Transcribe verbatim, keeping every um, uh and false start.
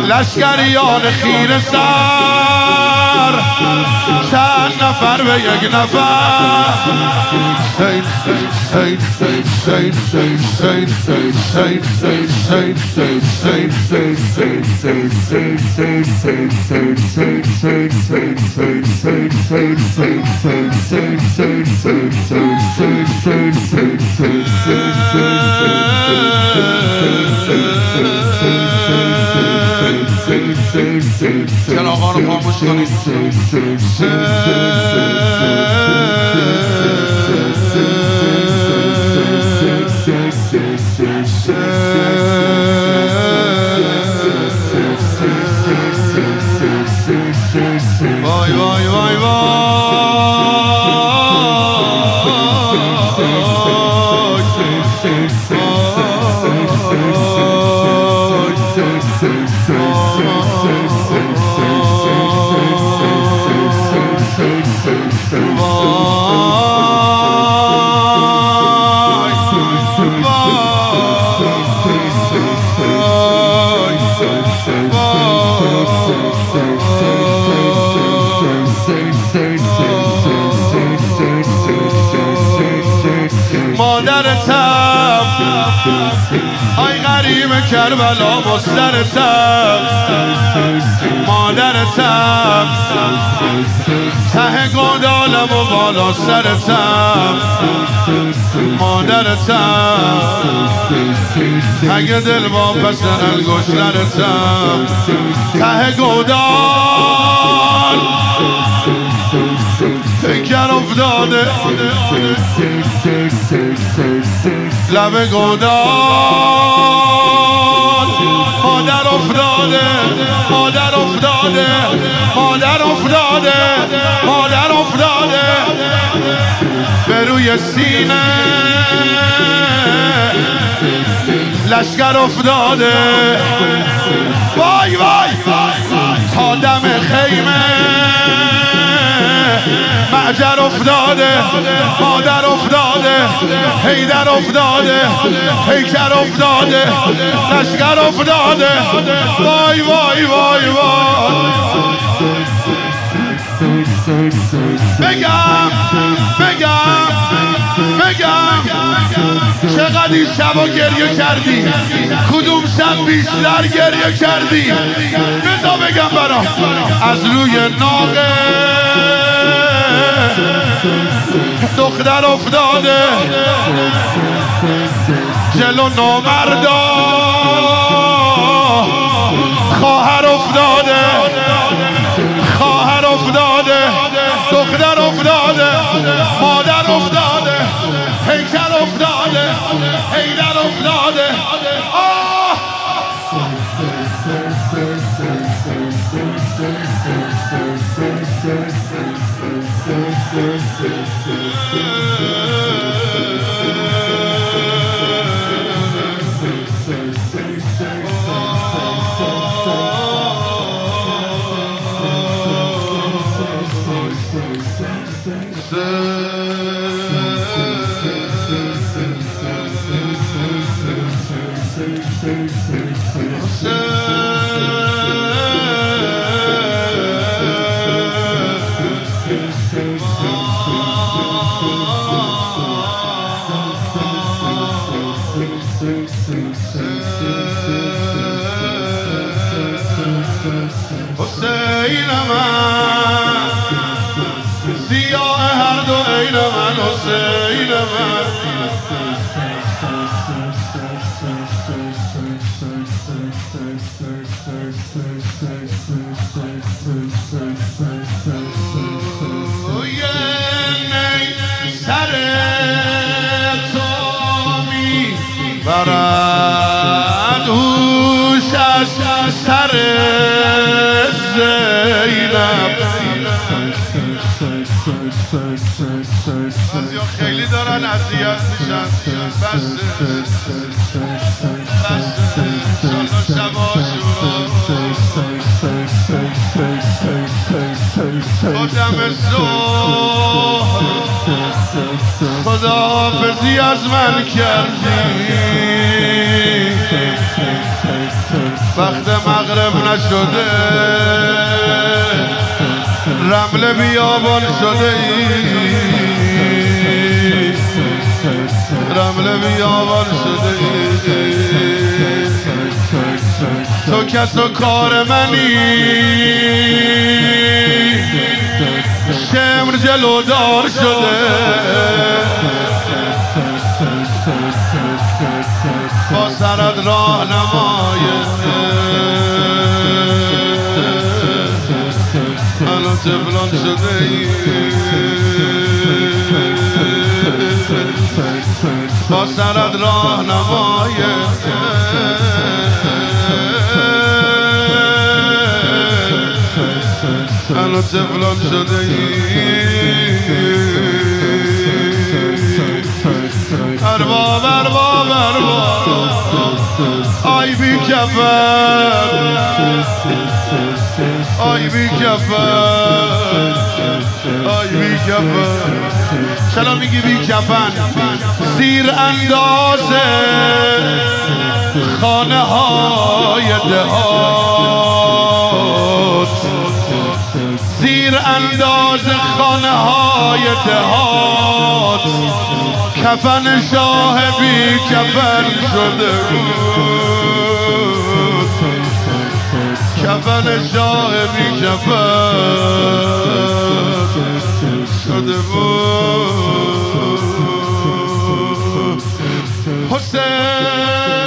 لشکریان خیره سر چند نفر به یک نفر حسین حسین حسین حسین حسین حسین چراغا رو خاموش کنید. وای وای وای مادرتم آی غریب کربلا مسترتم مادرتم ته گودالم و بالا سرتم مادرتم اگه دل با پس انگشترتم ته گودال پیکر افتاده لب گودال مادر افتاده مادر افتاده مادر افتاده مادر افتاده به روی سینه لشکر افتاده وای وای تا دم خیمه معجر افتاده مادر افتاده حیدر افتاده پیکر افتاده لشکر افتاده وای وای وای وای بگم بگم بگم چقدر این شبا گریه کردی کدوم شب بیشتر گریه کردی بذار بگم برام از روی ناقه دختر افتاده جلو نامردا خواهر افتاده خواهر افتاده دختر افتاده مادر افتاده پیکر افتاده حیدر افتاده آه حسین من سیاه هر دو عین من حسین من سر تو می برد هوش از سر زینب بعضیا خیلی دارن اذیت میشن بس بس شبا شورا دم ظهر خداحافظی از من کردی وقت مغرب نشده رمل بیابان شده ای رمل بیابان شده ای تو کس و کار منی شمر جلودار شده با سرت راه نمایه الان تفلان شده ای با سرت راه نمایه الان تفلان شده ای ارباب ارباب ارباب آی بی کفن آی بی کفن آی بی کفن چرا میگی بی کفن زیر اندازه خانه های دهات زیر اندازه خانه های دهات کفن شاه بی کفن شده بود کفن شاه بی کفن شده بود حسین